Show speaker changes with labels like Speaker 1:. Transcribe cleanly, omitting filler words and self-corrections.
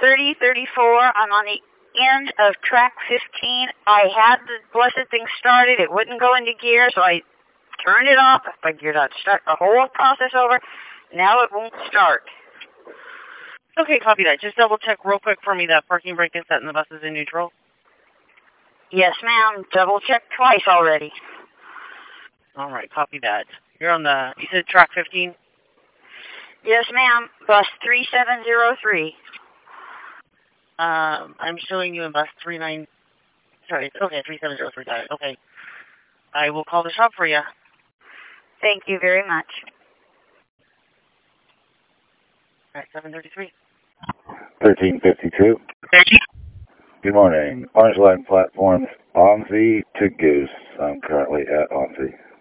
Speaker 1: 3034. I'm on the end of track 15. I had the blessed thing started. It wouldn't go into gear, so I turned it off. I figured I'd start the whole process over. Now it won't start.
Speaker 2: Okay, copy that. Just double check real quick for me that parking brake is set and the bus is in neutral.
Speaker 1: Yes, ma'am. Double checked twice already.
Speaker 2: All right, copy that. You're on the, you said track 15?
Speaker 1: Yes, ma'am. Bus 3703.
Speaker 2: I'm showing you in bus 3703. Okay. I will call the shop for you.
Speaker 1: Thank you very much.
Speaker 2: All right, 733.
Speaker 3: 1352. Good morning. Orange Line platform, ONSI to Goose. I'm currently at ONSI.